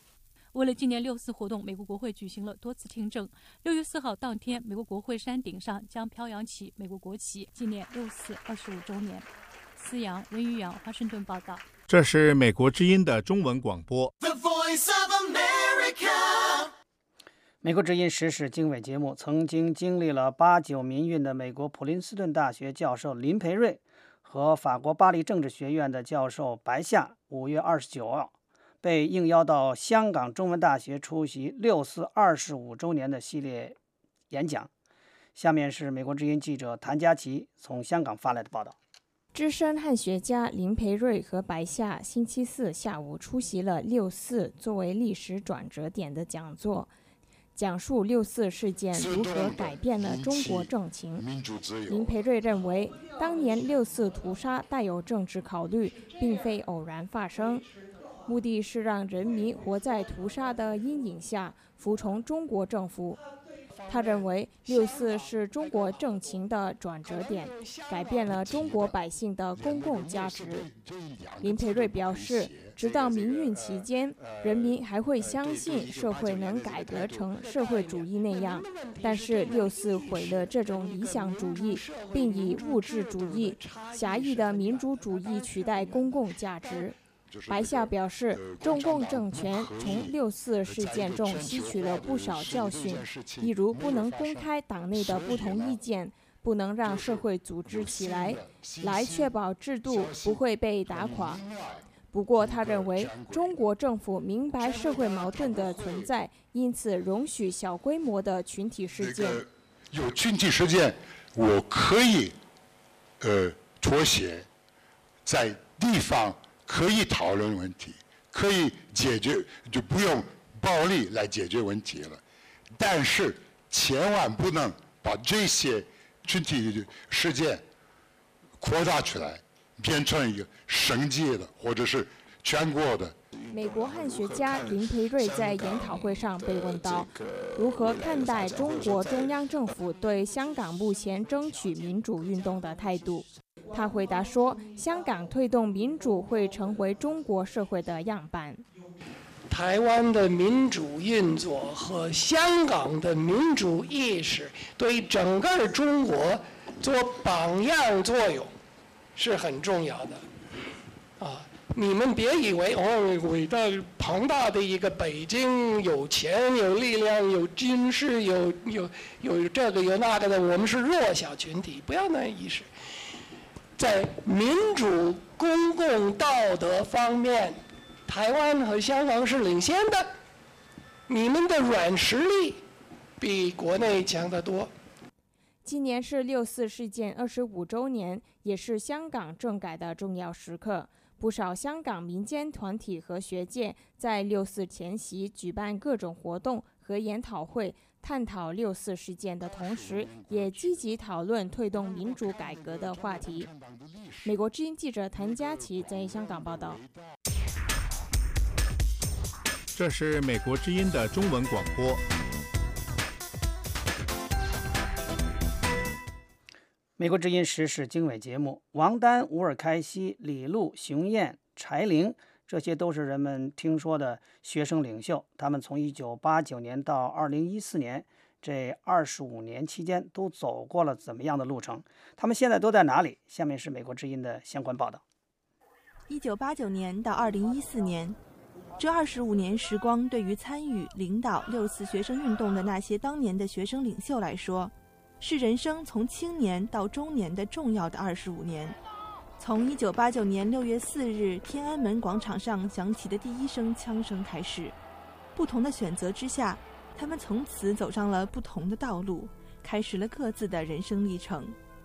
为了纪念六四活动，美国国会举行了多次听证。六月四号当天，美国国会山顶上将飘扬起美国国旗，纪念六四二十五周年。思阳、文宇阳，华盛顿报道。 这是美国之音的中文广播。 The Voice of America。美国之音时事经纬节目曾经经历了八九民运的美国普林斯顿大学教授林培瑞和法国巴黎政治学院的教授白夏，五月二十九号被应邀到香港中文大学出席六四二十五周年的系列演讲。下面是美国之音记者谭佳琪从香港发来的报道。 资深汉学家林培瑞和白夏星期四下午出席了六四作为历史转折点的讲座，讲述六四事件如何改变了中国政情。林培瑞认为，当年六四屠杀带有政治考虑，并非偶然发生，目的是让人民活在屠杀的阴影下，服从中国政府。他认为，六四是中国政情的转折点，改变了中国百姓的公共价值。林培瑞表示，直到民运期间，人民还会相信社会能改革成社会主义那样，但是六四毁了这种理想主义，并以物质主义、狭义的民主主义取代公共价值。白夏表示，中共政权从六四事件中吸取了不少教训，例如不能公开党内的不同意见，不能让社会组织起来，来确保制度不会被打垮。不过，他认为中国政府明白社会矛盾的存在，因此容许小规模的群体事件。 这个、有群体事件，我可以呃妥协，在地方可以讨论问题，可以解决，就不用暴力来解决问题了。但是千万不能把这些群体事件扩大出来，变成一个省级的或者是全国的。 美国汉学家林培瑞在研讨会上被问到，如何看待中国中央政府对香港目前争取民主运动的态度？他回答说，香港推动民主会成为中国社会的样板。 台湾的民主运作和香港的民主意识对整个中国做榜样作用是很重要的。啊，你们别以为哦，伟大庞大的一个北京有钱有力量有军事有有有这个有那个的，我们是弱小群体，不要那意识。在民主公共道德方面，台湾和香港是领先的，你们的软实力比国内强得多。 今年是六四事件二十五周年，也是香港政改的重要时刻。不少香港民间团体和学界在六四前夕举办各种活动和研讨会，探讨六四事件的同时，也积极讨论推动民主改革的话题。美国之音记者谭佳琪在香港报道。 这是美国之音的中文广播。 美国之音时事经纬节目，王丹、吴尔开西、李路、熊燕、柴玲，这些都是人们听说的学生领袖。他们从一九八九年到二零一四年这二十五年期间，都走过了怎么样的路程？他们现在都在哪里？下面是美国之音的相关报道。 一九八九年到二零一四年，这二十五年时光，对于参与领导六四学生运动的那些当年的学生领袖来说，是人生从青年到中年的重要的二十五年。从一九八九年六月四日天安门广场上响起的第一声枪声开始，不同的选择之下，他们从此走上了不同的道路，开始了各自的人生历程。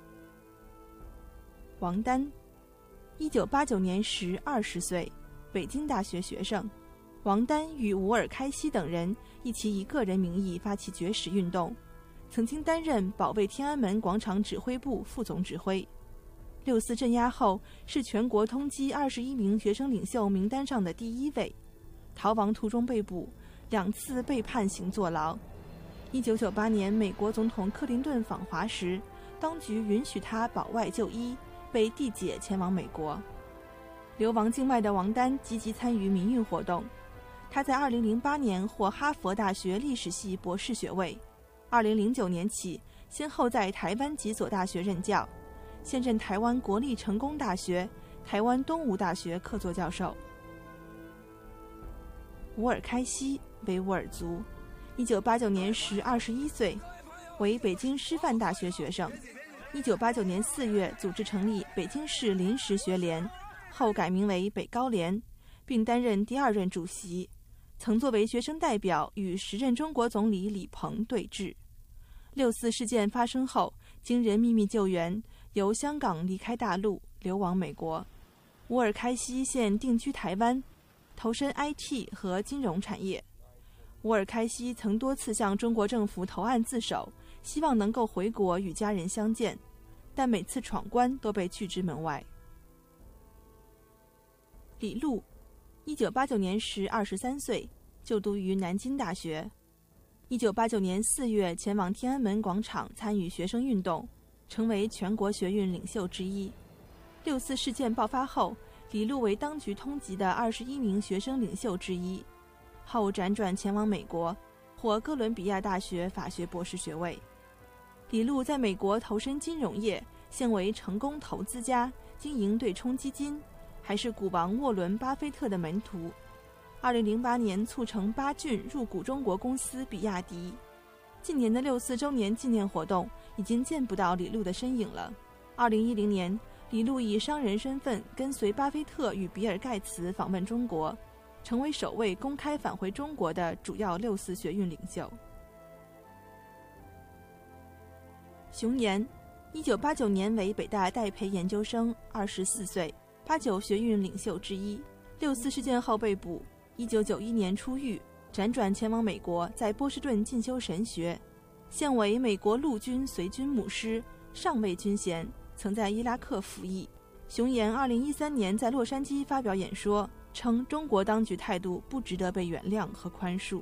王丹，一九八九年时二十岁，北京大学学生。王丹与吴尔开西等人一起以个人名义发起绝食运动，曾经担任保卫天安门广场指挥部副总指挥。六四镇压后，是全国通缉二十一名学生领袖名单上的第一位，逃亡途中被捕，两次被判刑坐牢。一九九八年，美国总统克林顿访华时，当局允许他保外就医，被递解前往美国。流亡境外的王丹积极参与民运活动， 他在二零零八年获哈佛大学历史系博士学位，二零零九年起先后在台湾几所大学任教，现任台湾国立成功大学、台湾东吴大学客座教授。伍尔开西，维吾尔族，一九八九年时二十一岁，为北京师范大学学生。一九八九年四月组织成立北京市临时学联，后改名为北高联，并担任第二任主席。曾作为学生代表与时任中国总理李鹏对峙。六四事件发生后，经人秘密救援，由香港离开大陆，流亡美国。伍尔开西现定居台湾，投身 I T 和金融产业。伍尔开西曾多次向中国政府投案自首，希望能够回国与家人相见，但每次闯关都被拒之门外。李路，一九八九年时二十三岁，就读于南京大学。一九八九年四月前往天安门广场参与学生运动，成为全国学运领袖之一。六四事件爆发后，李路为当局通缉的二十一名学生领袖之一，后辗转前往美国，获哥伦比亚大学法学博士学位。李路在美国投身金融业，现为成功投资家，经营对冲基金，还是股王沃伦·巴菲特的门徒。二零零八年促成巴郡入股中国公司比亚迪。近年的六四周年纪念活动已经见不到李路的身影了。二零一零年，李路以商人身份跟随巴菲特与比尔盖茨访问中国，成为首位公开返回中国的主要六四学运领袖。熊岩，一九八九年为北大戴培研究生，二十四岁，八九学运领袖之一。六四事件后被捕，一九九一年出狱，辗转前往美国，在波士顿进修神学，现为美国陆军随军牧师，上尉军衔，曾在伊拉克服役。熊岩二零一三年在洛杉矶发表演说，称中国当局态度不值得被原谅和宽恕。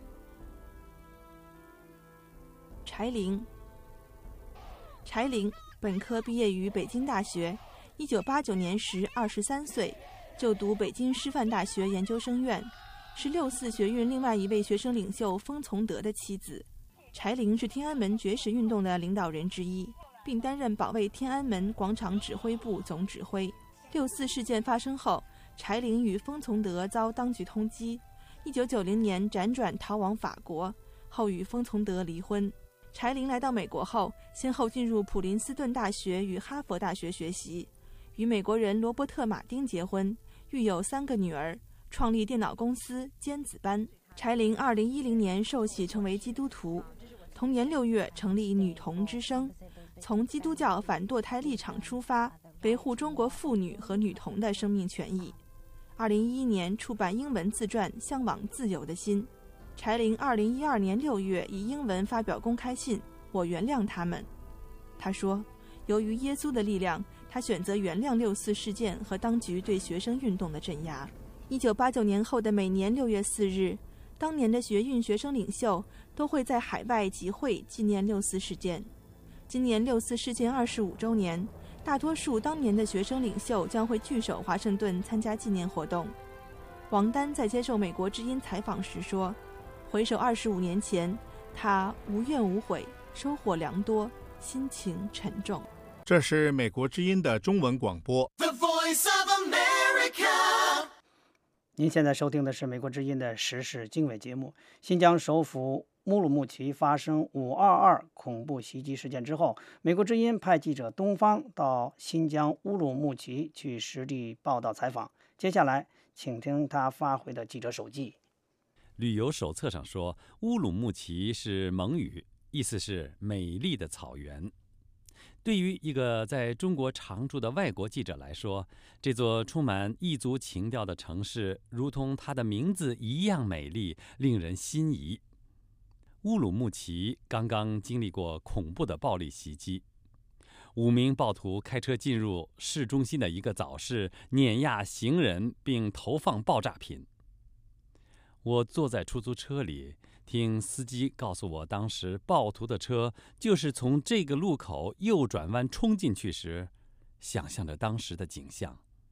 柴玲，柴玲本科毕业于北京大学，一九八九年时二十三岁，就读北京师范大学研究生院，是六四学运另外一位学生领袖封从德的妻子。柴玲是天安门绝食运动的领导人之一，并担任保卫天安门广场指挥部总指挥。六四事件发生后，柴玲与封从德遭当局通缉，一九九零年辗转逃往法国，后与封从德离婚。柴玲来到美国后，先后进入普林斯顿大学与哈佛大学学习，与美国人罗伯特·马丁结婚，育有三个女儿，创立电脑公司尖子班。柴玲二零一零年受洗成为基督徒，同年六月成立女童之声，从基督教反堕胎立场出发，维护中国妇女和女童的生命权益。二零一一年出版英文自传《向往自由的心》。柴玲二零一二年六月以英文发表公开信《我原谅他们》。他说，由于耶稣的力量，他选择原谅六四事件和当局对学生运动的镇压。一九八九年后的每年六月四日，当年的学运学生领袖都会在海外集会纪念六四事件。今年六四事件二十五周年，大多数当年的学生领袖将会聚首华盛顿参加纪念活动。王丹在接受美国之音采访时说，回首二十五年前，他无怨无悔，收获良多，心情沉重。 这是美国之音的中文广播。 The Voice of America。您现在收听的是美国之音的时事经纬节目。新疆首府乌鲁木齐发生五二二恐怖袭击事件之后，美国之音派记者东方到新疆乌鲁木齐去实地报道采访。接下来，请听他发回的记者手记。 旅游手册上说，乌鲁木齐是蒙语，意思是美丽的草原。对于一个在中国常住的外国记者来说，这座充满异族情调的城市，如同它的名字一样美丽，令人心仪。乌鲁木齐刚刚经历过恐怖的暴力袭击，五名暴徒开车进入市中心的一个早市，碾压行人并投放爆炸品。我坐在出租车里，听司机告诉我，当时暴徒的车就是从这个路口右转弯冲进去时，想象着当时的景象。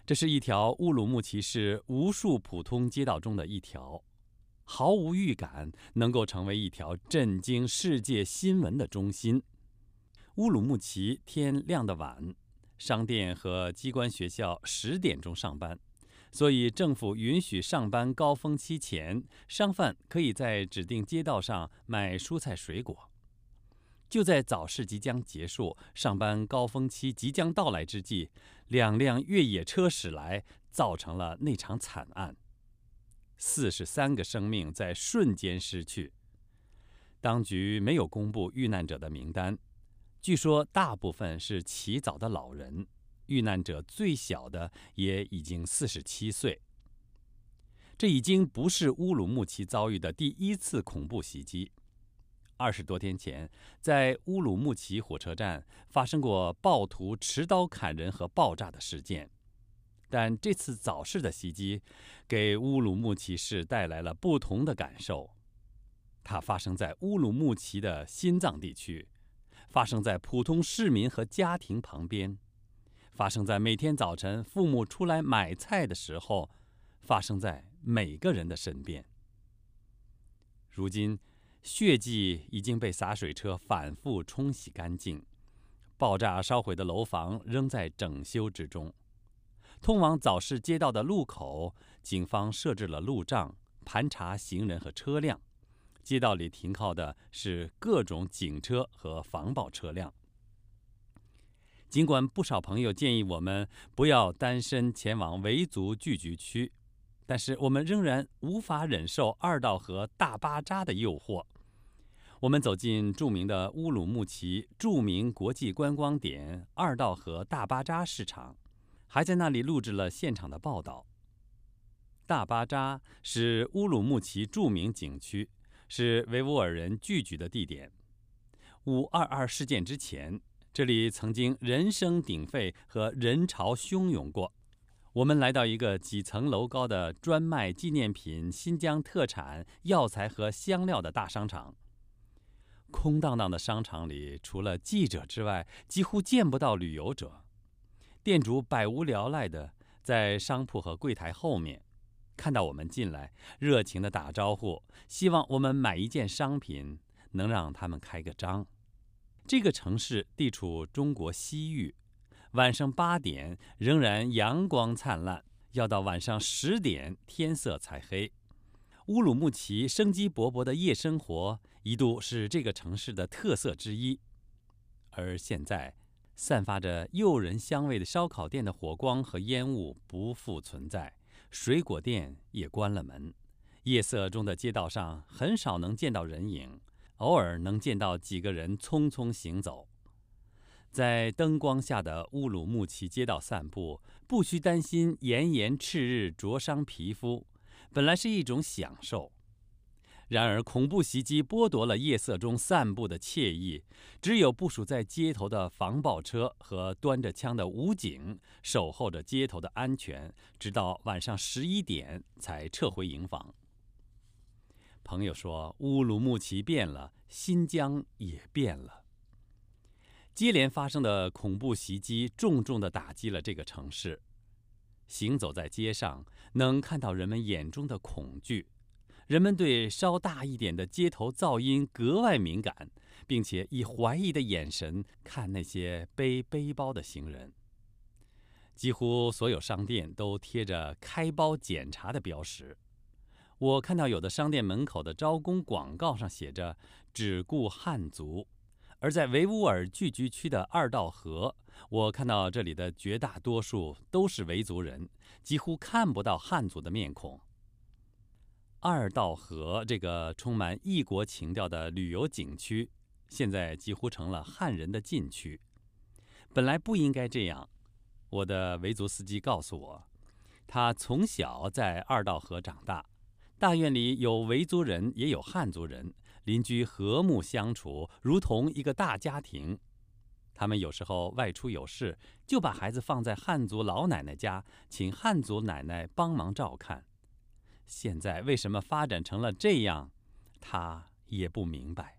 这是一条乌鲁木齐市无数普通街道中的一条，毫无预感能够成为一条震惊世界新闻的中心。乌鲁木齐天亮得晚，商店和机关学校十点钟上班，所以政府允许上班高峰期前，商贩可以在指定街道上卖蔬菜水果。就在早市即将结束，上班高峰期即将到来之际，两辆越野车驶来，造成了那场惨案。四十三个生命在瞬间失去。当局没有公布遇难者的名单，据说大部分是起早的老人，遇难者最小的也已经四十七岁。这已经不是乌鲁木齐遭遇的第一次恐怖袭击。二十多天前，在乌鲁木齐火车站发生过暴徒持刀砍人和爆炸的事件，但这次早市的袭击给乌鲁木齐市带来了不同的感受。它发生在乌鲁木齐的心脏地区，发生在普通市民和家庭旁边，发生在每天早晨父母出来买菜的时候，发生在每个人的身边。如今血迹已经被洒水车反复冲洗干净，爆炸烧毁的楼房仍在整修之中。通往早市街道的路口，警方设置了路障，盘查行人和车辆。街道里停靠的是各种警车和防暴车辆。尽管不少朋友建议我们不要单身前往维族聚居区，但是我们仍然无法忍受二道河大巴扎的诱惑。我们走进著名的乌鲁木齐著名国际观光点二道河大巴扎市场，还在那里录制了现场的报道。大巴扎是乌鲁木齐著名景区，是维吾尔人聚居的地点。五二二事件之前，这里曾经人声鼎沸和人潮汹涌过。我们来到一个几层楼高的专卖纪念品、新疆特产、药材和香料的大商场。空荡荡的商场里，除了记者之外，几乎见不到旅游者。店主百无聊赖地在商铺和柜台后面，看到我们进来，热情地打招呼，希望我们买一件商品，能让他们开个张。这个城市地处中国西域，晚上八点仍然阳光灿烂，要到晚上十点天色才黑。乌鲁木齐生机勃勃的夜生活一度是这个城市的特色之一，而现在散发着诱人香味的烧烤店的火光和烟雾不复存在，水果店也关了门。夜色中的街道上很少能见到人影，偶尔能见到几个人匆匆行走。在灯光下的乌鲁木齐街道散步，不需担心炎炎赤日灼伤皮肤，本来是一种享受。然而恐怖袭击剥夺了夜色中散步的惬意，只有部署在街头的防暴车和端着枪的武警守候着街头的安全，直到晚上十一点才撤回营房。朋友说，乌鲁木齐变了，新疆也变了。接连发生的恐怖袭击重重地打击了这个城市。行走在街上，能看到人们眼中的恐惧。人们对稍大一点的街头噪音格外敏感，并且以怀疑的眼神看那些背背包的行人。几乎所有商店都贴着开包检查的标识。我看到有的商店门口的招工广告上写着只雇汉族，而在维吾尔聚居区的二道河，我看到这里的绝大多数都是维族人，几乎看不到汉族的面孔。二道河这个充满异国情调的旅游景区，现在几乎成了汉人的禁区。本来不应该这样。我的维族司机告诉我，他从小在二道河长大，大院里有维族人也有汉族人，邻居和睦相处，如同一个大家庭。他们有时候外出有事，就把孩子放在汉族老奶奶家，请汉族奶奶帮忙照看。现在为什么发展成了这样，他也不明白。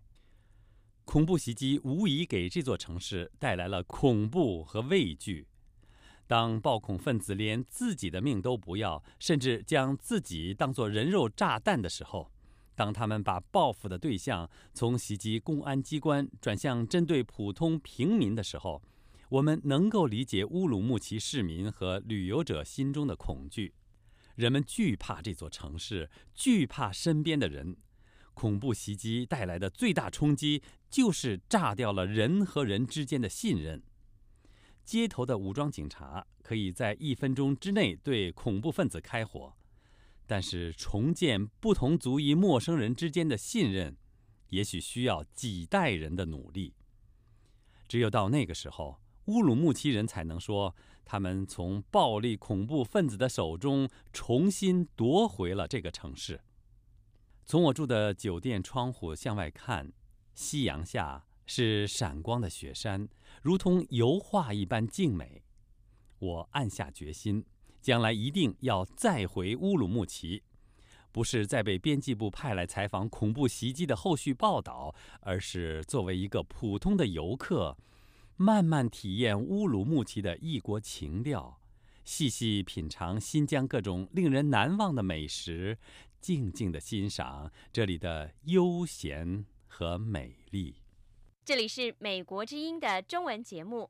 恐怖袭击无疑给这座城市带来了恐怖和畏惧。 当暴恐分子连自己的命都不要，甚至将自己当作人肉炸弹的时候，当他们把报复的对象从袭击公安机关转向针对普通平民的时候，我们能够理解乌鲁木齐市民和旅游者心中的恐惧。人们惧怕这座城市，惧怕身边的人。恐怖袭击带来的最大冲击就是炸掉了人和人之间的信任。街头的武装警察可以在一分钟之内对恐怖分子开火，但是重建不同族裔陌生人之间的信任，也许需要几代人的努力。只有到那个时候，乌鲁木齐人才能说，他们从暴力恐怖分子的手中重新夺回了这个城市。从我住的酒店窗户向外看，夕阳下是闪光的雪山，如同油画一般静美。我暗下决心，将来一定要再回乌鲁木齐，不是再被编辑部派来采访恐怖袭击的后续报道，而是作为一个普通的游客，慢慢体验乌鲁木齐的异国情调，细细品尝新疆各种令人难忘的美食，静静地欣赏这里的悠闲和美丽。 这里是美国之音的中文节目。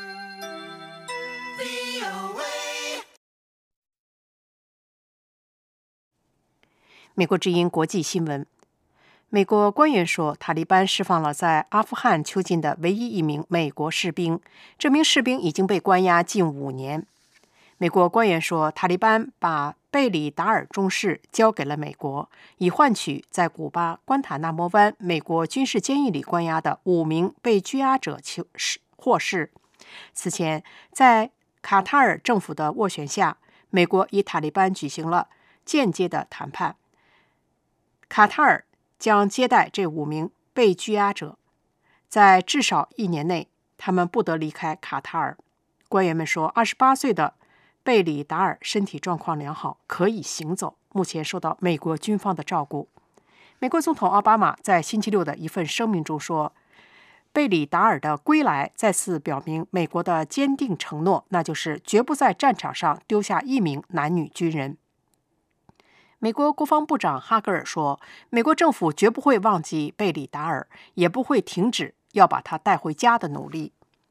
美国之音国际新闻。美国官员说，塔利班释放了在阿富汗囚禁的唯一一名美国士兵，这名士兵已经被关押近五年。美国官员说，塔利班把贝里达尔中士交给了美国，以换取在古巴关塔那摩湾美国军事监狱里关押的五名被拘押者获释。此前，在卡塔尔政府的斡旋下，美国与塔利班举行了间接的谈判。卡塔尔将接待这五名被拘押者，在至少一年内，他们不得离开卡塔尔。官员们说，二十八岁的贝里达尔身体状况良好，可以行走，目前受到美国军方的照顾。美国总统奥巴马在星期六的一份声明中说，贝里达尔的归来再次表明美国的坚定承诺，那就是绝不在战场上丢下一名男女军人。美国国防部长哈格尔说，美国政府绝不会忘记贝里达尔，也不会停止要把他带回家的努力。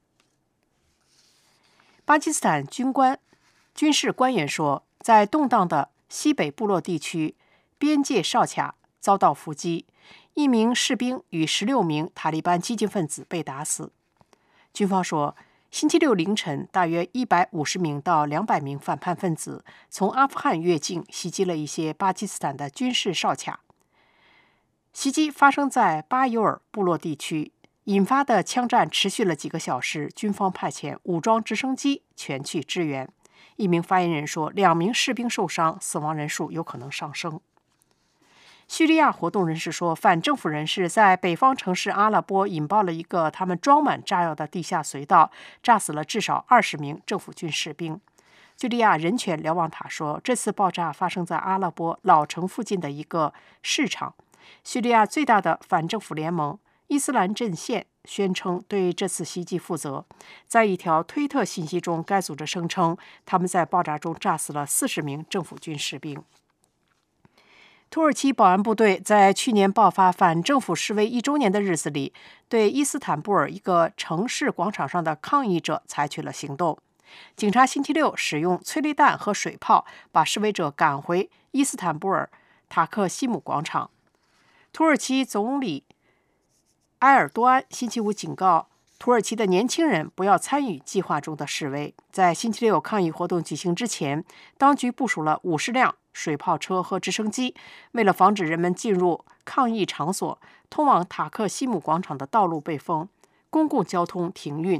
巴基斯坦军官军事官员说，在动荡的西北部落地区，边界哨卡遭到伏击，一名士兵与十六名塔利班激进分子被打死。军方说，星期六凌晨，大约一百五十名到两百名反叛分子从阿富汗越境，袭击了一些巴基斯坦的军事哨卡。袭击发生在巴尤尔部落地区，引发的枪战持续了几个小时，军方派遣武装直升机前去支援。一名发言人说，两名士兵受伤，死亡人数有可能上升。叙利亚活动人士说，反政府人士在北方城市阿勒颇引爆了一个他们装满炸药的地下隧道，炸死了至少二十名政府军士兵。叙利亚人权瞭望塔说，这次爆炸发生在阿勒颇老城附近的一个市场。叙利亚最大的反政府联盟伊斯兰阵线宣称对这次袭击负责。在一条推特信息中，该组织声称他们在爆炸中炸死了四十名政府军士兵。土耳其保安部队在去年爆发反政府示威一周年的日子里，对伊斯坦布尔一个城市广场上的抗议者采取了行动。警察星期六使用催泪弹和水炮把示威者赶回伊斯坦布尔塔克西姆广场。土耳其总理埃尔多安星期五警告土耳其的年轻人不要参与计划中的示威。在星期六抗议活动举行之前，当局部署了五十辆水炮车和直升机，为了防止人们进入抗议场所，通往塔克西姆广场的道路被封，公共交通停运。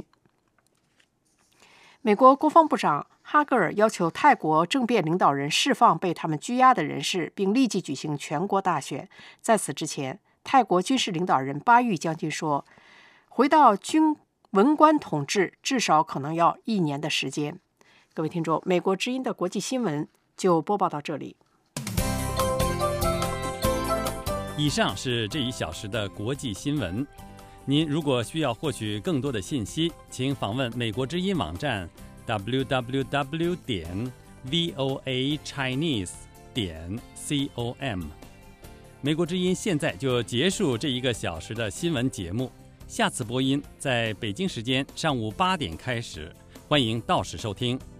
美国国防部长哈格尔要求泰国政变领导人释放被他们拘押的人士，并立即举行全国大选。在此之前，泰国军事领导人巴育将军说，回到军文官统治至少可能要一年的时间。各位听众，美国之音的国际新闻就播报到这里。 以上是这一小时的国际新闻。您如果需要获取更多的信息，请访问美国之音网站 w w w 点 v o a chinese 点 com。美国之音现在就结束这一个小时的新闻节目，下次播音在北京时间上午八点开始，欢迎到时收听。